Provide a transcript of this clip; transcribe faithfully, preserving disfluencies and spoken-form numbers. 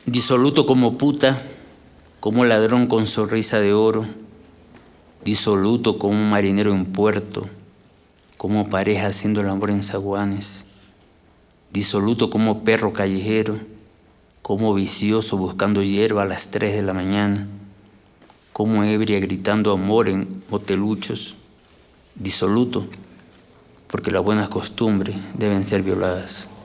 disoluto como puta, como ladrón con sonrisa de oro, disoluto como un marinero en puerto, como pareja haciendo el amor en zaguanes, disoluto como perro callejero, como vicioso buscando hierba a las tres de la mañana, como ebria gritando amor en moteluchos, disoluto, porque las buenas costumbres deben ser violadas.